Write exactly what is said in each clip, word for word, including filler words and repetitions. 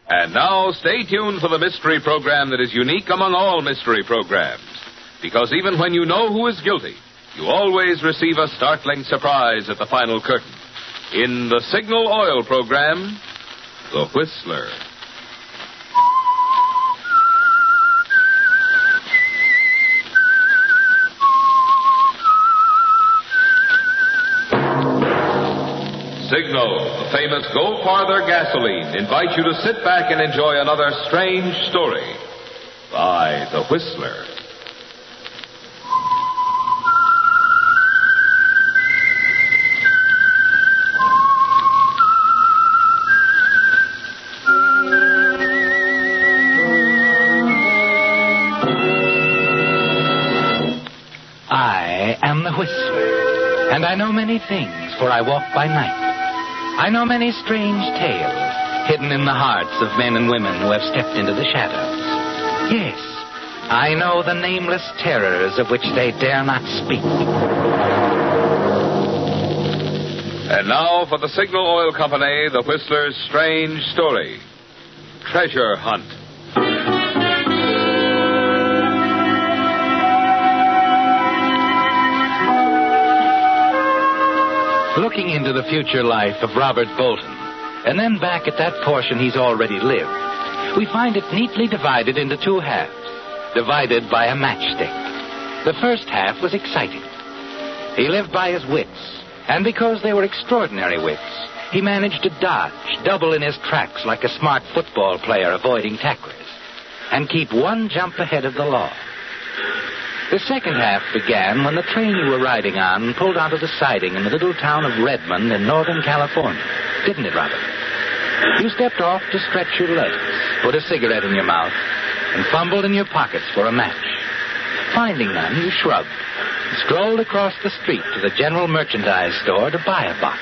And now, stay tuned for the mystery program that is unique among all mystery programs. Because even when you know who is guilty, you always receive a startling surprise at the final curtain. In the Signal Oil program, The Whistler. Signal, the famous Go Farther gasoline, invites you to sit back and enjoy another strange story by The Whistler. I am The Whistler, and I know many things, for I walk by night. I know many strange tales hidden in the hearts of men and women who have stepped into the shadows. Yes, I know the nameless terrors of which they dare not speak. And now for the Signal Oil Company, The Whistler's strange story, Treasure Hunt. Looking into the future life of Robert Bolton, and then back at that portion he's already lived, we find it neatly divided into two halves, divided by a matchstick. The first half was exciting. He lived by his wits, and because they were extraordinary wits, he managed to dodge, double in his tracks like a smart football player avoiding tacklers, and keep one jump ahead of the law. The second half began when the train you were riding on pulled onto the siding in the little town of Redmond in Northern California. Didn't it, Robert? You stepped off to stretch your legs, put a cigarette in your mouth, and fumbled in your pockets for a match. Finding none, you shrugged and strolled across the street to the general merchandise store to buy a box.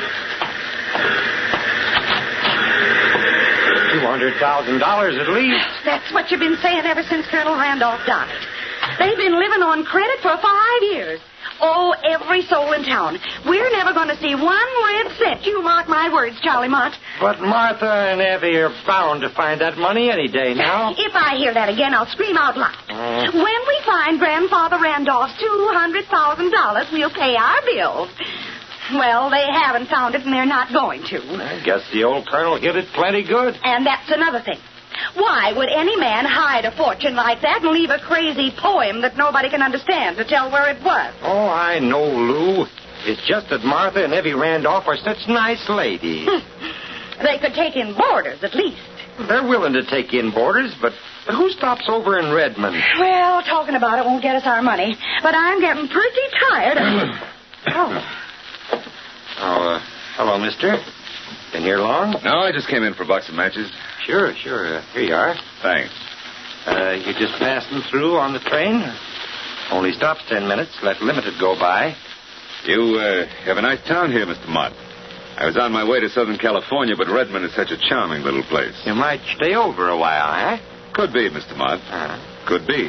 two hundred thousand dollars at least. That's what you've been saying ever since Colonel Randolph died. They've been living on credit for five years. Oh, every soul in town. We're never going to see one red cent. You mark my words, Charlie Mott. But Martha and Evie are bound to find that money any day now. If I hear that again, I'll scream out loud. Uh. When we find Grandfather Randolph's two hundred thousand dollars, we'll pay our bills. Well, they haven't found it, and they're not going to. I guess the old colonel hit it plenty good. And that's another thing. Why would any man hide a fortune like that and leave a crazy poem that nobody can understand to tell where it was? Oh, I know, Lou. It's just that Martha and Evie Randolph are such nice ladies. They could take in boarders, at least. They're willing to take in boarders, but who stops over in Redmond? Well, talking about it won't get us our money, but I'm getting pretty tired of... oh. Oh, uh, hello, mister. Been here long? No, I just came in for a box of matches. Sure, sure. Uh, here you are. Thanks. Uh, you just passing through on the train? Only stops ten minutes. Let Limited go by. You uh, have a nice town here, Mister Mott. I was on my way to Southern California, but Redmond is such a charming little place. You might stay over a while, eh? Could be, Mister Mott. Uh-huh. Could be.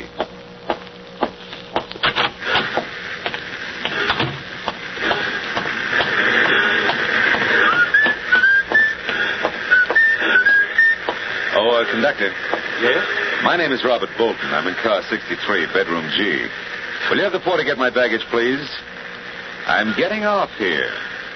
Oh, uh, conductor. Yes? My name is Robert Bolton. I'm in car sixty-three, bedroom G. Will you have the porter get my baggage, please? I'm getting off here.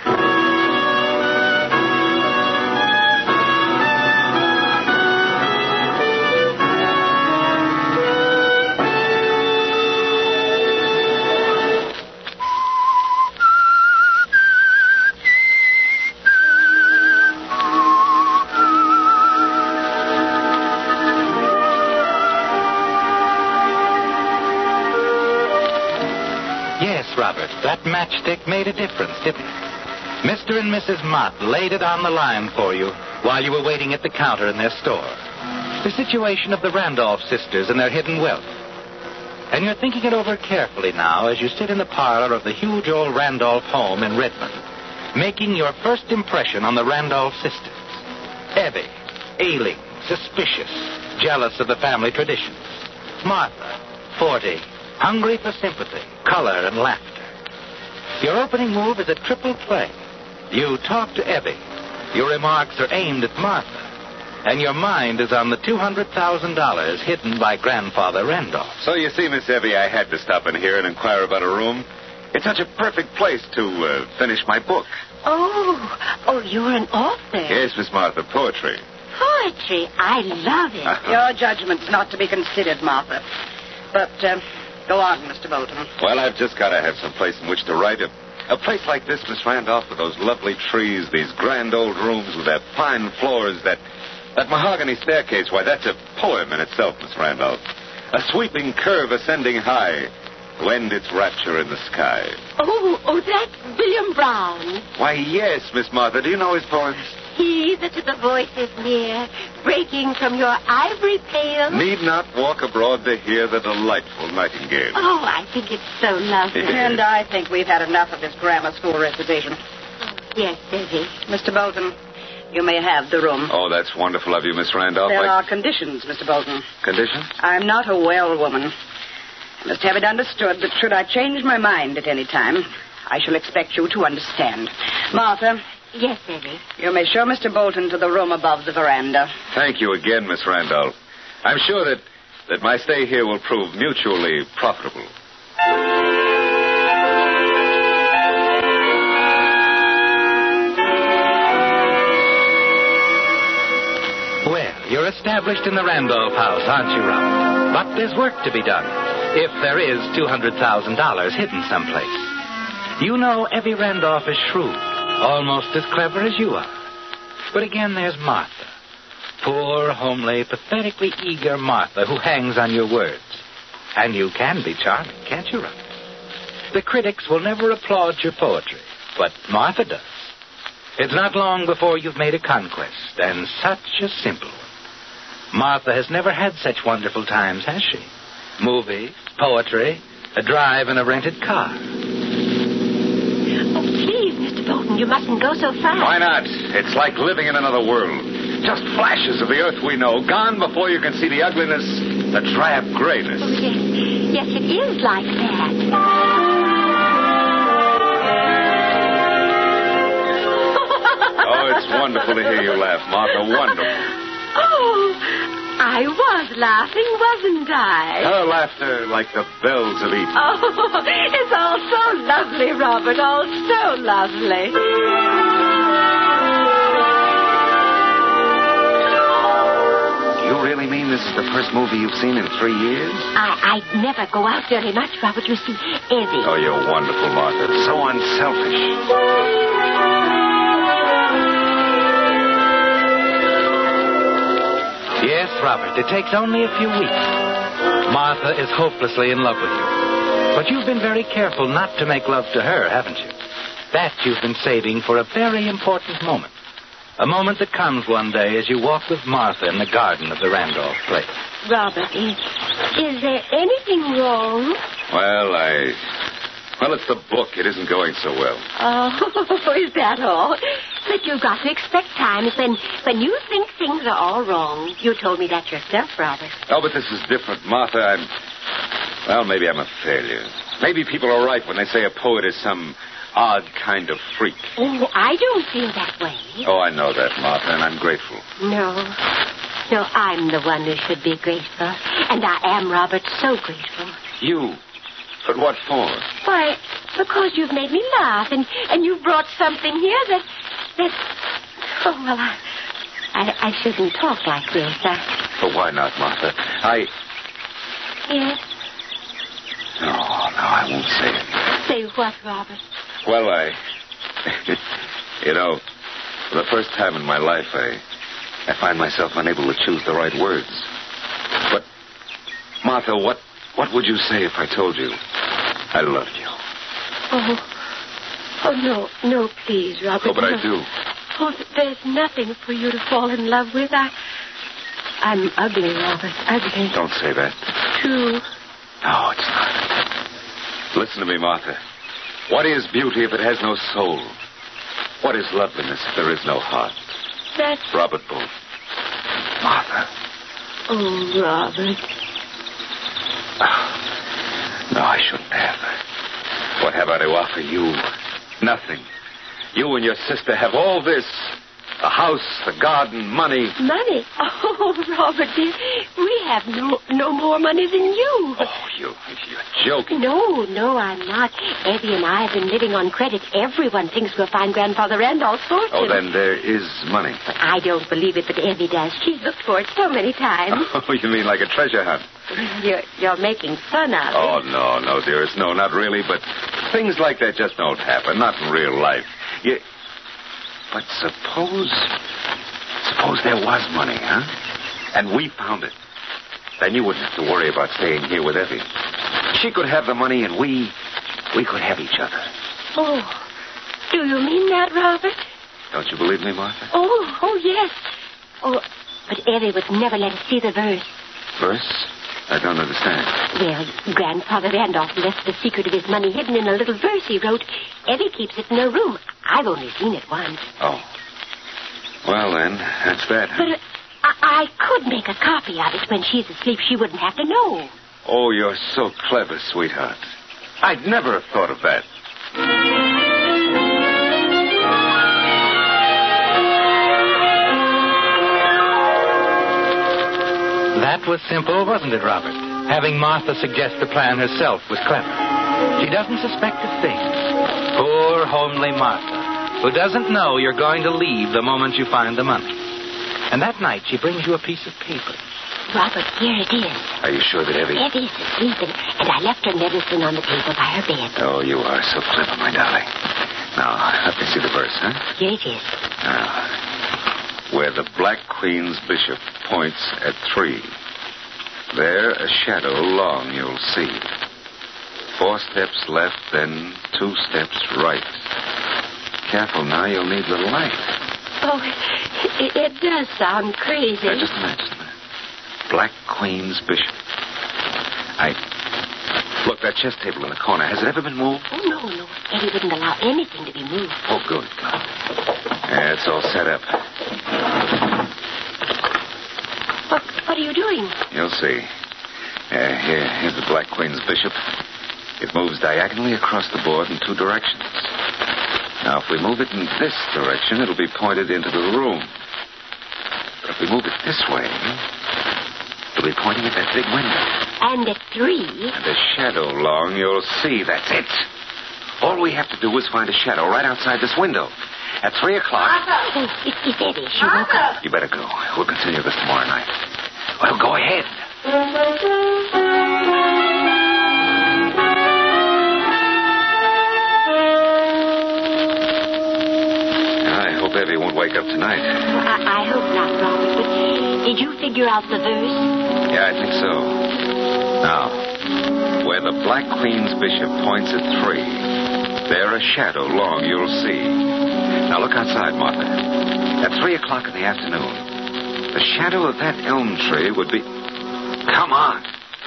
Robert, that matchstick made a difference, didn't it? Mister and Missus Mott laid it on the line for you while you were waiting at the counter in their store. The situation of the Randolph sisters and their hidden wealth. And you're thinking it over carefully now as you sit in the parlor of the huge old Randolph home in Redmond, making your first impression on the Randolph sisters. Evie, ailing, suspicious, jealous of the family traditions. Martha, forty, hungry for sympathy, color, and laughter. Your opening move is a triple play. You talk to Evie. Your remarks are aimed at Martha. and your mind is on the two hundred thousand dollars hidden by Grandfather Randolph. So you see, Miss Evie, I had to stop in here and inquire about a room. It's such a perfect place to uh, finish my book. Oh, oh, you're an author. Yes, Miss Martha, poetry. Poetry. I love it. Uh-huh. Your judgment's not to be considered, Martha. But, uh, go on, Mister Bolton. Well, I've just got to have some place in which to write. A, a place like this, Miss Randolph, with those lovely trees, these grand old rooms with their fine floors, that, that mahogany staircase. Why, that's a poem in itself, Miss Randolph. A sweeping curve ascending high to end its rapture in the sky. Oh, oh, that's William Brown. Why, yes, Miss Martha. Do you know his poems? He that to the voice is near, breaking from your ivory pail. Need not walk abroad to hear the delightful nightingale. Oh, I think it's so lovely. And I think we've had enough of this grammar school recitation. Yes, Evie. Mister Bolton, you may have the room. Oh, that's wonderful of you, Miss Randolph. There I... are conditions, Mister Bolton. Conditions? I'm not a well woman. I must have it understood that should I change my mind at any time, I shall expect you to understand. Martha. Yes, Evie. You may show Mister Bolton to the room above the veranda. Thank you again, Miss Randolph. I'm sure that, that my stay here will prove mutually profitable. Well, you're established in the Randolph house, aren't you, Robert? But there's work to be done, if there is two hundred thousand dollars hidden someplace. You know Evie Randolph is shrewd, almost as clever as you are. But again, there's Martha. Poor, homely, pathetically eager Martha who hangs on your words. And you can be charming, can't you, Robert? The critics will never applaud your poetry, but Martha does. It's not long before you've made a conquest, and such a simple one. Martha has never had such wonderful times, has she? Movies, poetry, a drive in a rented car. Oh, please, Mister Bolton, you mustn't go so fast. Why not? It's like living in another world. Just flashes of the earth we know, gone before you can see the ugliness, the drab grayness. Oh, yes. Yes, it is like that. Oh, it's wonderful to hear you laugh, Martha. Wonderful. Oh, I was laughing, wasn't I? Her laughter like the bells of Eden. Oh, it's all so lovely, Robert. All so lovely. You really mean this is the first movie you've seen in three years? I, I never go out very much, Robert. You see, Evie. Oh, you're wonderful, Martha. So unselfish. Yes, Robert, it takes only a few weeks. Martha is hopelessly in love with you. But you've been very careful not to make love to her, haven't you? That you've been saving for a very important moment. A moment that comes one day as you walk with Martha in the garden of the Randolph place. Robert, is, is there anything wrong? Well, I... Well, it's the book. It isn't going so well. Oh, is that all? But you've got to expect times when, when you think things are all wrong. You told me that yourself, Robert. Oh, but this is different, Martha. I'm... Well, maybe I'm a failure. Maybe people are right when they say a poet is some odd kind of freak. Oh, I don't feel that way. Oh, I know that, Martha, and I'm grateful. No. No, I'm the one who should be grateful. And I am, Robert, so grateful. You? But what for? Why, because you've made me laugh, and, and you've brought something here that... that... Oh, well, I... I, I shouldn't talk like this. I... But why not, Martha? I... Yes? No, no, I won't say it. Say what, Robert? Well, I... you know, for the first time in my life, I... I find myself unable to choose the right words. But, Martha, what... What would you say if I told you I loved you? Oh, oh no, no, please, Robert. Oh, but no. I do. Oh, there's nothing for you to fall in love with. I, I'm ugly, Robert, ugly. Don't say that. True. No, it's not. Listen to me, Martha. What is beauty if it has no soul? What is loveliness if there is no heart? That's... Robert Bolton. Martha. Oh, Robert. No, I shouldn't have. What have I to offer you? Nothing. You and your sister have all this, The house, the garden, money. Money? Oh, Robert, dear, we have no no more money than you. Oh, you, you're joking. No, no, I'm not. Evie and I have been living on credit. Everyone thinks we'll find Grandfather Randolph's fortune. Oh, then there is money. But I don't believe it, but Evie does. She's looked for it so many times. Oh, you mean like a treasure hunt? You're, you're making fun of it. Oh, no, no, dearest. No, not really, but things like that just don't happen. Not in real life. You... But suppose... Suppose there was money, huh? And we found it. Then you wouldn't have to worry about staying here with Effie. She could have the money and we... We could have each other. Oh, do you mean that, Robert? Don't you believe me, Martha? Oh, oh, yes. Oh, but Evie would never let us see the verse. Verse? I don't understand. Well, Grandfather Randolph left the secret of his money hidden in a little verse he wrote. Evie keeps it in her room. I've only seen it once. Oh. Well, then, that's that. But uh, I-, I could make a copy of it when she's asleep. She wouldn't have to know. Oh, you're so clever, sweetheart. I'd never have thought of that. That was simple, wasn't it, Robert? Having Martha suggest the plan herself was clever. She doesn't suspect a thing. Poor, homely Martha, who doesn't know you're going to leave the moment you find the money. And that night, she brings you a piece of paper. Robert, here it is. Are you sure that Evie... Evie's asleep, and, and I left her medicine on the table by her bed. Oh, you are so clever, my darling. Now, let me see the verse, huh? Here it is. Now, where the Black Queen's bishop points at three, there a shadow long you'll see. Four steps left, then two steps right. Careful now, you'll need the light. Oh, it, it does sound crazy. Now, just a minute, just a minute. Black Queen's bishop. I... Look, that chess table in the corner, has it ever been moved? Oh, no, no. Eddie wouldn't allow anything to be moved. Oh, good, good. Yeah, it's all set up. What, what are you doing? You'll see. Uh, here, here's the Black Queen's bishop. It moves diagonally across the board in two directions. Now, if we move it in this direction, it'll be pointed into the room. But if we move it this way, it'll be pointing at that big window. And at three... And a shadow long you'll see. That's it. All we have to do is find a shadow right outside this window. At three o'clock... Oh, it's, it's Eddie. She woke up. You better go. We'll continue this tomorrow night. Well, go ahead. I hope Evie won't wake up tonight. I, I hope not, Robert, but did you figure out the verse? Yeah, I think so. Now, where the Black Queen's bishop points at three, there a shadow long you'll see. Now look outside, Martha. At three o'clock in the afternoon, the shadow of that elm tree would be... Come on.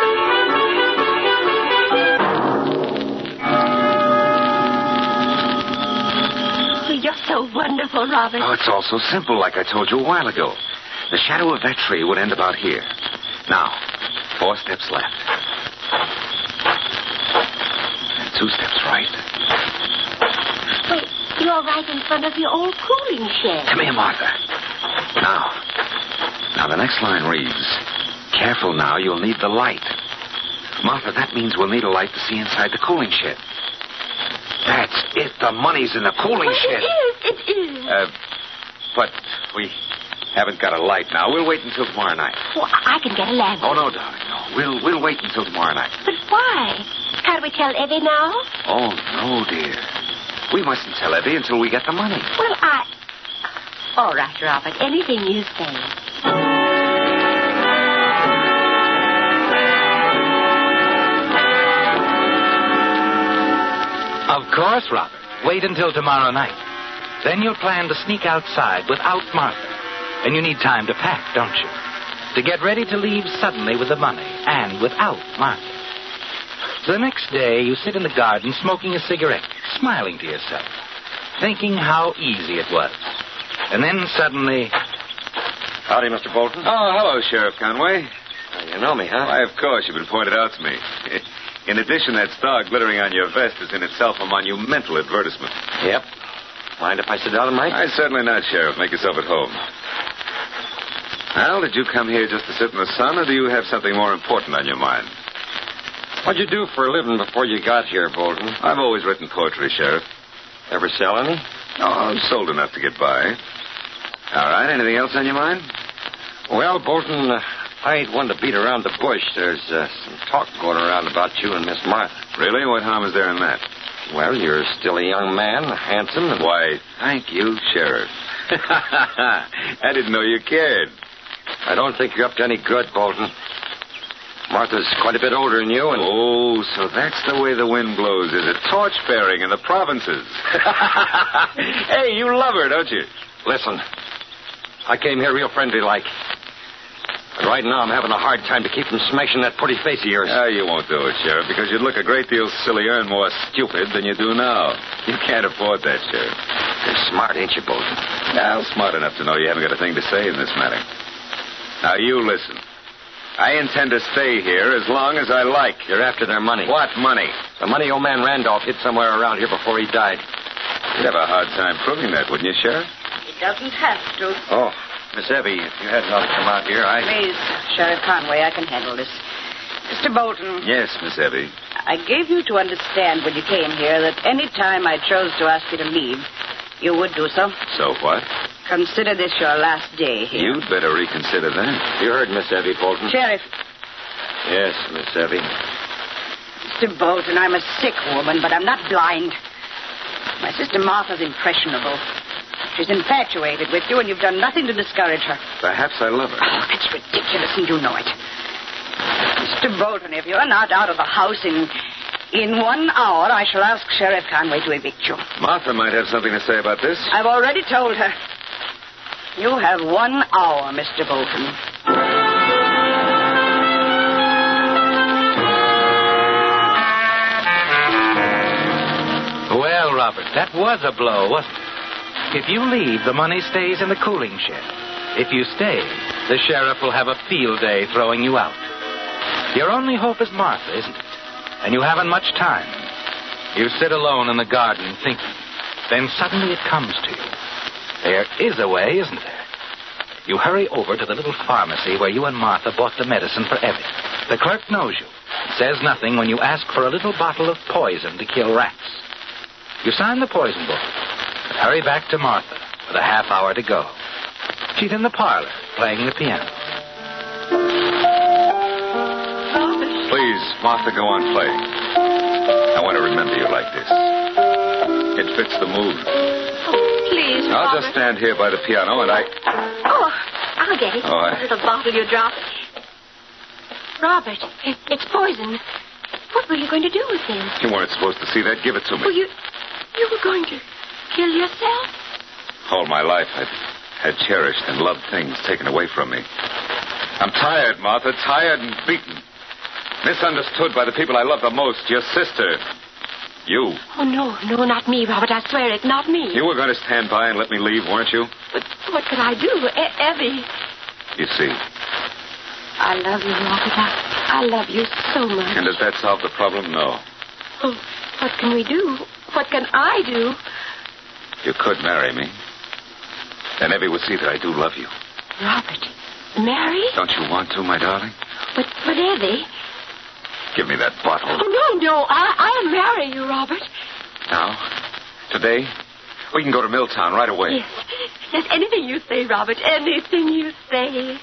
You're so wonderful, Robert. Oh, it's all so simple, like I told you a while ago. The shadow of that tree would end about here. Now, four steps left. And two steps right. Wait, you're right in front of your old cooling shed. Come here, Martha. Now, now the next line reads, careful now, you'll need the light. Martha, that means we'll need a light to see inside the cooling shed. That's it. The money's in the cooling well, shed. It is. It is. Uh, but we haven't got a light now. We'll wait until tomorrow night. Well, I can get a lantern. Oh, no, darling, no. We'll we'll wait until tomorrow night. But why? Can't we tell Eddie now? Oh, no, dear. We mustn't tell Eddie until we get the money. Well, I... All right, Robert. Anything you say. Of course, Robert. Wait until tomorrow night. Then you'll plan to sneak outside without Martha. And you need time to pack, don't you? To get ready to leave suddenly with the money and without Martha. The next day, you sit in the garden smoking a cigarette, smiling to yourself, thinking how easy it was. And then suddenly... Howdy, Mister Bolton. Oh, hello, Sheriff Conway. Oh, you know me, huh? Why, of course, you've been pointed out to me. In addition, that star glittering on your vest is in itself a monumental advertisement. Yep. Mind if I sit down, Mike? I certainly not, Sheriff. Make yourself at home. Well, did you come here just to sit in the sun, or do you have something more important on your mind? What'd you do for a living before you got here, Bolton? I've always written poetry, Sheriff. Ever sell any? Oh, I've sold enough to get by. All right, anything else on your mind? Well, Bolton, uh, I ain't one to beat around the bush. There's uh, some talk going around about you and Miss Martha. Really? What harm is there in that? Well, you're still a young man, handsome, and... Why, thank you, Sheriff. I didn't know you cared. I don't think you're up to any good, Bolton. Martha's quite a bit older than you, and... Oh, so that's the way the wind blows, is it? Torch-bearing in the provinces. Hey, you love her, don't you? Listen, I came here real friendly-like. But right now I'm having a hard time to keep from smashing that pretty face of yours. Oh, you won't do it, Sheriff, because you'd look a great deal sillier and more stupid than you do now. You can't afford that, Sheriff. You're smart, ain't you, Bolton? Well, smart enough to know you haven't got a thing to say in this matter. Now, you listen. I intend to stay here as long as I like. You're after their money. What money? The money old man Randolph hid somewhere around here before he died. You'd have a hard time proving that, wouldn't you, Sheriff? He doesn't have to. Oh, Miss Evie, if you hadn't ought to come out here, I... Please, Sheriff Conway, I can handle this. Mister Bolton. Yes, Miss Evie. I gave you to understand when you came here that any time I chose to ask you to leave, you would do so. So what? Consider this your last day here. You'd better reconsider that. You heard Miss Evie, Bolton. Sheriff. Yes, Miss Evie. Mister Bolton, I'm a sick woman, but I'm not blind. My sister Martha's impressionable. She's infatuated with you, and you've done nothing to discourage her. Perhaps I love her. Oh, it's ridiculous, and you know it. Mister Bolton, if you're not out of the house in in one hour, I shall ask Sheriff Conway to evict you. Martha might have something to say about this. I've already told her. You have one hour, Mister Bolton. Well, Robert, that was a blow, wasn't it? If you leave, the money stays in the cooling shed. If you stay, the sheriff will have a field day throwing you out. Your only hope is Martha, isn't it? And you haven't much time. You sit alone in the garden thinking. Then suddenly it comes to you. There is a way, isn't there? You hurry over to the little pharmacy where you and Martha bought the medicine for Evie. The clerk knows you. Says nothing when you ask for a little bottle of poison to kill rats. You sign the poison book. Hurry back to Martha with a half hour to go. She's in the parlor, playing the piano. Please, Martha, go on playing. I want to remember you like this. It fits the mood. Oh, please, I'll Robert. just stand here by the piano and I... Oh, I'll get it. Oh, I- The little bottle you dropped. Robert, it, it's poison. What were you going to do with him? You weren't supposed to see that. Give it to me. Oh, you, you were going to kill yourself? All my life, I've had cherished and loved things taken away from me. I'm tired, Martha, tired and beaten. Misunderstood by the people I love the most, your sister. You. Oh, no, no, not me, Robert. I swear it, not me. You were going to stand by and let me leave, weren't you? But what could I do? E- Evie. You see. I love you, Robert. I, I love you so much. And does that solve the problem? No. Oh, what can we do? What can I do? You could marry me. Then Evie would see that I do love you. Robert, marry? Don't you want to, my darling? But, but Evie... Give me that bottle. Oh, no, no. I, I'll marry you, Robert. Now? Today? We can go to Milltown right away. Yes. Yes, anything you say, Robert. Anything you say.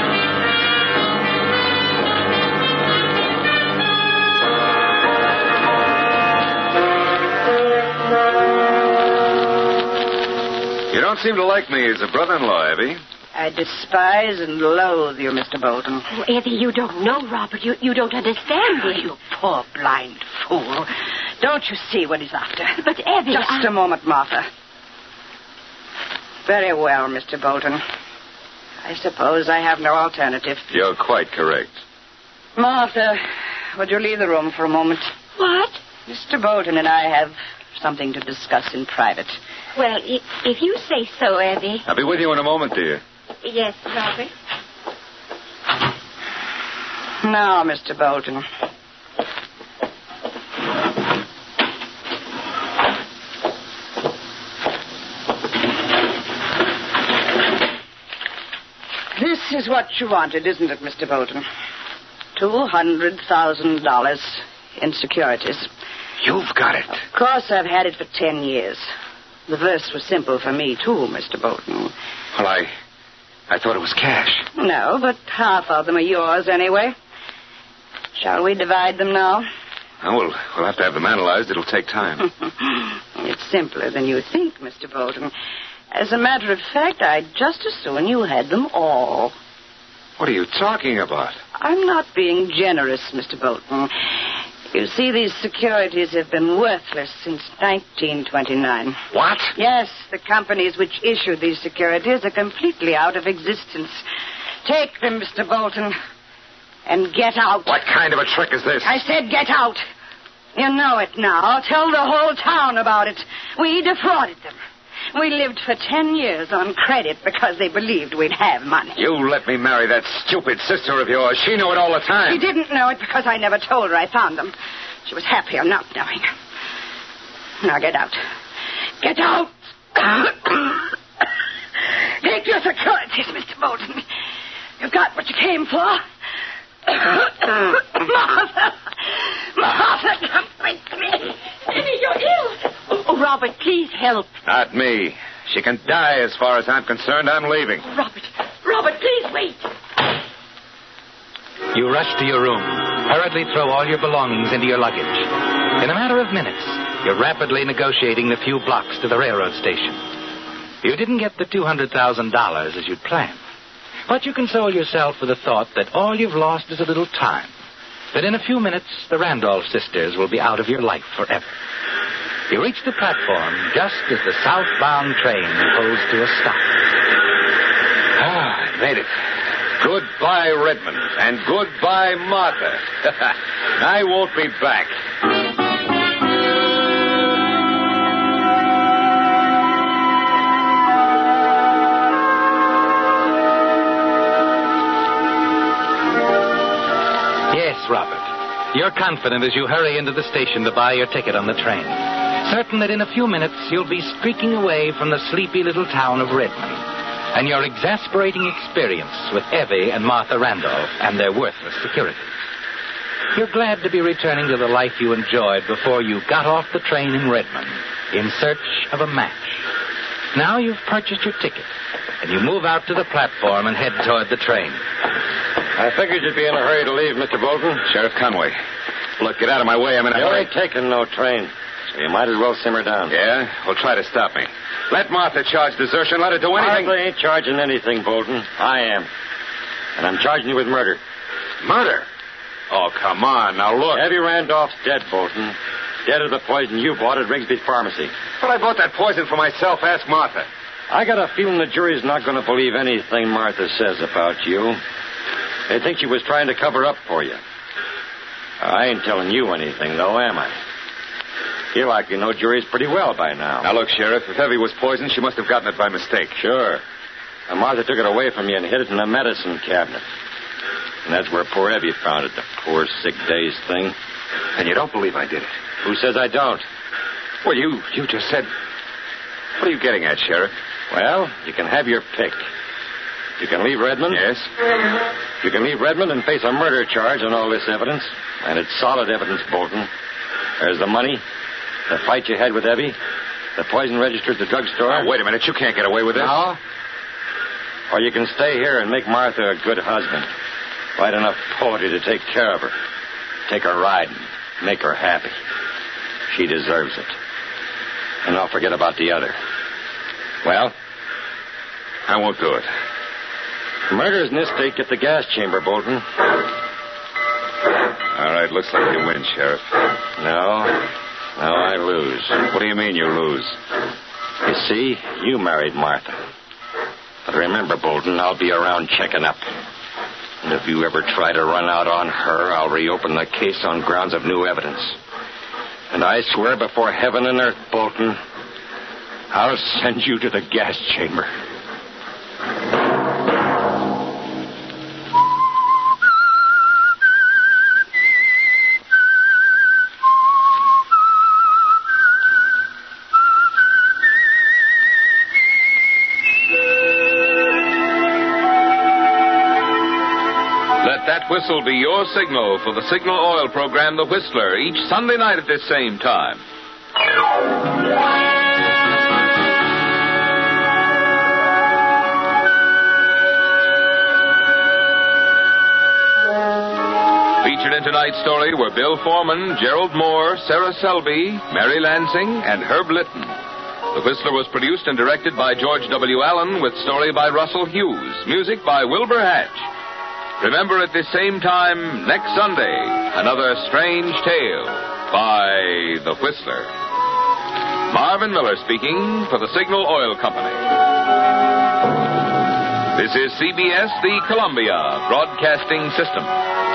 You don't seem to like me as a brother-in-law, Evie. I despise and loathe you, Mister Bolton. Oh, Evie, you don't know, Robert. You, you don't understand Oh, me. you poor blind fool. Don't you see what he's after? But, Evie, Just I... a moment, Martha. Very well, Mister Bolton. I suppose I have no alternative. You're quite correct. Martha, would you leave the room for a moment? What? Mister Bolton and I have something to discuss in private. Well, if, if you say so, Evie. I'll be with you in a moment, dear. Yes, Robert. Now, Mister Bolton. is what you wanted, isn't it, Mister Bolton? Two hundred thousand dollars in securities. You've got it. Of course, I've had it for ten years. The verse was simple for me, too, Mister Bolton. Well, I... I thought it was cash. No, but half of them are yours anyway. Shall we divide them now? Oh, we'll, we'll have to have them analyzed. It'll take time. It's simpler than you think, Mister Bolton. As a matter of fact, I'd just as soon you had them all. What are you talking about? I'm not being generous, Mister Bolton. You see, these securities have been worthless since nineteen twenty-nine. What? Yes, the companies which issued these securities are completely out of existence. Take them, Mister Bolton, and get out. What kind of a trick is this? I said get out. You know it now. Tell the whole town about it. We defrauded them. We lived for ten years on credit because they believed we'd have money. You let me marry that stupid sister of yours. She knew it all the time. She didn't know it because I never told her I found them. She was happier not knowing. Now get out. Get out! Take your securities, Mister Bolton. You got what you came for. Martha! Martha, come quick to me. Penny, you're ill. Oh, Robert, please help. Not me. She can die as far as I'm concerned. I'm leaving. Robert, Robert, please wait. You rush to your room, hurriedly throw all your belongings into your luggage. In a matter of minutes, you're rapidly negotiating the few blocks to the railroad station. You didn't get the two hundred thousand dollars as you'd planned. But you console yourself with the thought that all you've lost is a little time. That in a few minutes, the Randolph sisters will be out of your life forever. You reach the platform just as the southbound train pulls to a stop. Ah, I made it. Goodbye, Redmond. And goodbye, Martha. I won't be back. Robert. You're confident as you hurry into the station to buy your ticket on the train. Certain that in a few minutes you'll be streaking away from the sleepy little town of Redmond and your exasperating experience with Evie and Martha Randolph and their worthless securities. You're glad to be returning to the life you enjoyed before you got off the train in Redmond in search of a match. Now you've purchased your ticket and you move out to the platform and head toward the train. I figured you'd be in a hurry to leave, Mister Bolton. Sheriff Conway. Look, get out of my way. I'm in a You hurry. ain't taking no train, so you might as well simmer down. Yeah? Well, try to stop me. Let Martha charge desertion. Let her do anything. Martha ain't charging anything, Bolton. I am. And I'm charging you with murder. Murder? Oh, come on. Now, look. Evie Randolph's dead, Bolton. Dead of the poison you bought at Rigsby Pharmacy. But I bought that poison for myself. Ask Martha. I got a feeling the jury's not going to believe anything Martha says about you. They think she was trying to cover up for you. I ain't telling you anything, though, am I? You likely know juries pretty well by now. Now, look, Sheriff, if Evie was poisoned, she must have gotten it by mistake. Sure. And Martha took it away from you and hid it in the medicine cabinet. And that's where poor Evie found it, the poor sick days thing. And you don't believe I did it? Who says I don't? Well, you, you just said... What are you getting at, Sheriff? Well, you can have your pick. You can leave Redmond. Yes? You can leave Redmond and face a murder charge on all this evidence. And it's solid evidence, Bolton. There's the money, the fight you had with Evie, the poison register at the drugstore. Now, wait a minute. You can't get away with this. No? Or you can stay here and make Martha a good husband. Write enough poetry to take care of her. Take her riding. Make her happy. She deserves it. And don't forget about the other. Well? I won't do it. Murder's in this state. Get the gas chamber, Bolton. All right, looks like you win, Sheriff. No. No, I lose. What do you mean you lose? You see, you married Martha. But remember, Bolton, I'll be around checking up. And if you ever try to run out on her, I'll reopen the case on grounds of new evidence. And I swear before heaven and earth, Bolton, I'll send you to the gas chamber. let that whistle be your signal for the Signal Oil program, The Whistler, each Sunday night at this same time. Featured in tonight's story were Bill Foreman, Gerald Moore, Sarah Selby, Mary Lansing, and Herb Litton. The Whistler was produced and directed by George W. Allen, with story by Russell Hughes, music by Wilbur Hatch. Remember, at this same time next Sunday, another strange tale by The Whistler. Marvin Miller speaking for the Signal Oil Company. This is C B S, the Columbia Broadcasting System.